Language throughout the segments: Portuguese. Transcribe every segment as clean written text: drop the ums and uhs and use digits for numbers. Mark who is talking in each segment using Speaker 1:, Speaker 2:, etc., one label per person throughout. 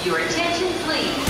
Speaker 1: Your attention, please.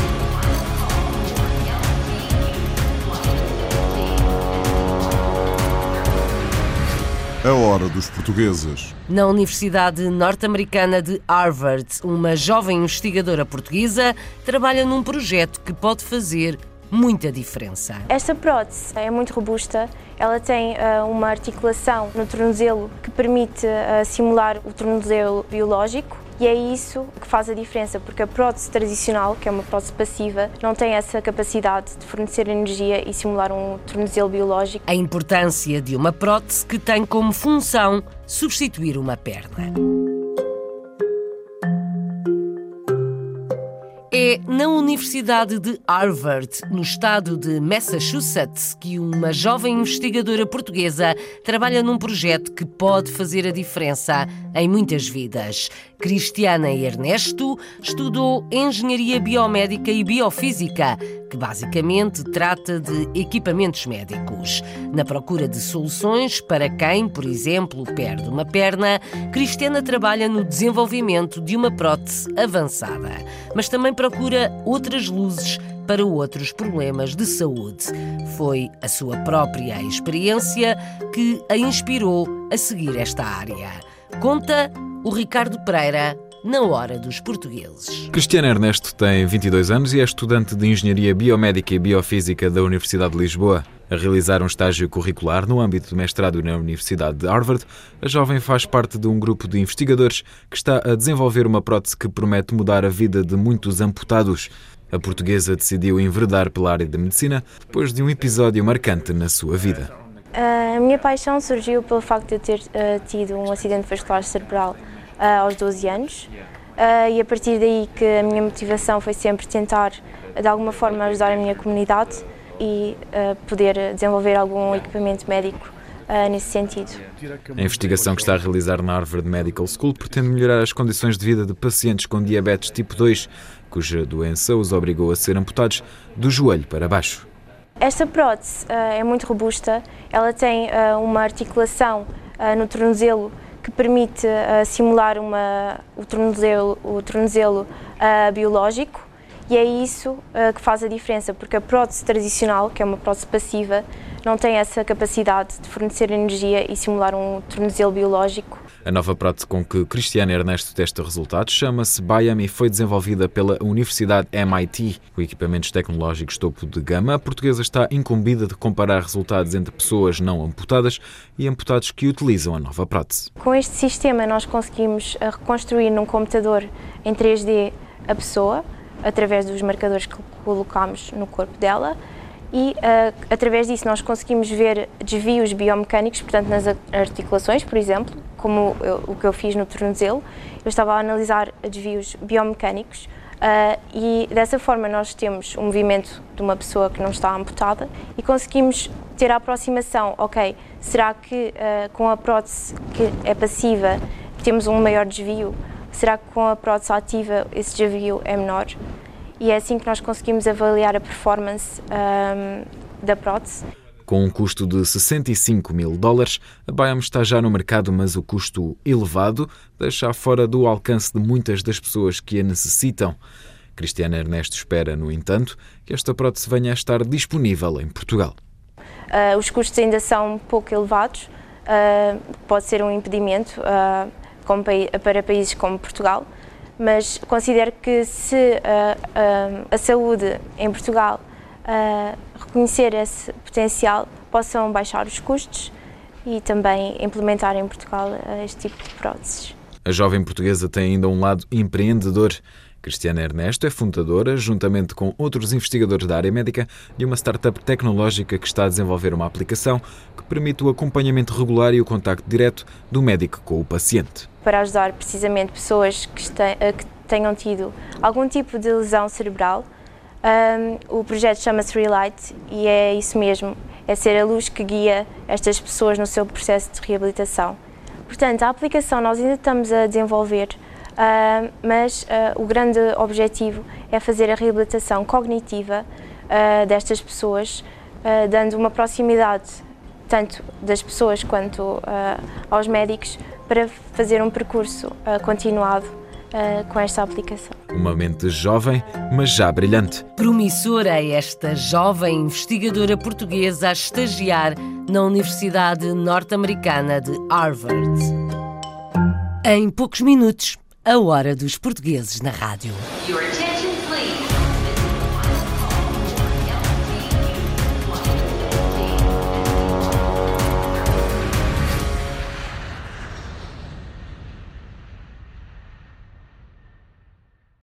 Speaker 2: A hora dos portugueses.
Speaker 3: Na Universidade Norte-Americana de Harvard, uma jovem investigadora portuguesa trabalha num projeto que pode fazer muita diferença.
Speaker 4: Esta prótese é muito robusta, ela tem uma articulação no tornozelo que permite simular o tornozelo biológico e é isso que faz a diferença, porque a prótese tradicional, que é uma prótese passiva, não tem essa capacidade de fornecer energia e simular um tornozelo biológico.
Speaker 3: A importância de uma prótese que tem como função substituir uma perna. É na Universidade de Harvard, no estado de Massachusetts, que uma jovem investigadora portuguesa trabalha num projeto que pode fazer a diferença em muitas vidas. Cristiana Ernesto estudou Engenharia Biomédica e Biofísica, que basicamente trata de equipamentos médicos. Na procura de soluções para quem, por exemplo, perde uma perna, Cristiana trabalha no desenvolvimento de uma prótese avançada, mas também procura outras luzes para outros problemas de saúde. Foi a sua própria experiência que a inspirou a seguir esta área. Conta o Ricardo Pereira na Hora dos Portugueses.
Speaker 5: Cristiana Ernesto tem 22 anos e é estudante de Engenharia Biomédica e Biofísica da Universidade de Lisboa. A realizar um estágio curricular no âmbito do mestrado na Universidade de Harvard, a jovem faz parte de um grupo de investigadores que está a desenvolver uma prótese que promete mudar a vida de muitos amputados. A portuguesa decidiu enveredar pela área da medicina depois de um episódio marcante na sua vida.
Speaker 4: A minha paixão surgiu pelo facto de eu ter tido um acidente vascular cerebral aos 12 anos e a partir daí que a minha motivação foi sempre tentar de alguma forma ajudar a minha comunidade e poder desenvolver algum equipamento médico nesse sentido.
Speaker 5: A investigação que está a realizar na Harvard Medical School pretende melhorar as condições de vida de pacientes com diabetes tipo 2, cuja doença os obrigou a ser amputados do joelho para baixo.
Speaker 4: Esta prótese é muito robusta, ela tem uma articulação no tornozelo que permite simular o tornozelo biológico e é isso que faz a diferença, porque a prótese tradicional, que é uma prótese passiva, não tem essa capacidade de fornecer energia e simular um tornozelo biológico.
Speaker 5: A nova prótese com que Cristiana Ernesto testa resultados chama-se Biam e foi desenvolvida pela Universidade MIT. Com equipamentos tecnológicos topo de gama, a portuguesa está incumbida de comparar resultados entre pessoas não amputadas e amputados que utilizam a nova prótese.
Speaker 4: Com este sistema nós conseguimos reconstruir num computador em 3D a pessoa, através dos marcadores que colocamos no corpo dela e através disso nós conseguimos ver desvios biomecânicos, portanto nas articulações, por exemplo, como o que eu fiz no tornozelo. Eu estava a analisar desvios biomecânicos e dessa forma nós temos um movimento de uma pessoa que não está amputada e conseguimos ter a aproximação, ok, será que com a prótese que é passiva temos um maior desvio? Será que com a prótese ativa esse desvio é menor? E é assim que nós conseguimos avaliar a performance da prótese.
Speaker 5: Com um custo de $65 mil, a Biam está já no mercado, mas o custo elevado deixa fora do alcance de muitas das pessoas que a necessitam. Cristiana Ernesto espera, no entanto, que esta prótese venha a estar disponível em Portugal.
Speaker 4: Os custos ainda são um pouco elevados, pode ser um impedimento para países como Portugal, mas considero que se a saúde em Portugal reconhecer esse potencial, possam baixar os custos e também implementar em Portugal este tipo de próteses.
Speaker 5: A jovem portuguesa tem ainda um lado empreendedor. Cristiana Ernesto é fundadora, juntamente com outros investigadores da área médica, de uma startup tecnológica que está a desenvolver uma aplicação que permite o acompanhamento regular e o contacto direto do médico com o paciente.
Speaker 4: Para ajudar precisamente pessoas que tenham tido algum tipo de lesão cerebral, o projeto chama-se Relight e é isso mesmo, é ser a luz que guia estas pessoas no seu processo de reabilitação. Portanto, a aplicação nós ainda estamos a desenvolver, mas o grande objetivo é fazer a reabilitação cognitiva destas pessoas, dando uma proximidade tanto das pessoas quanto aos médicos para fazer um percurso continuado com esta aplicação.
Speaker 5: Uma mente jovem, mas já brilhante.
Speaker 3: Promissora é esta jovem investigadora portuguesa a estagiar na Universidade Norte-Americana de Harvard. Em poucos minutos, a hora dos portugueses na rádio.
Speaker 1: Your attention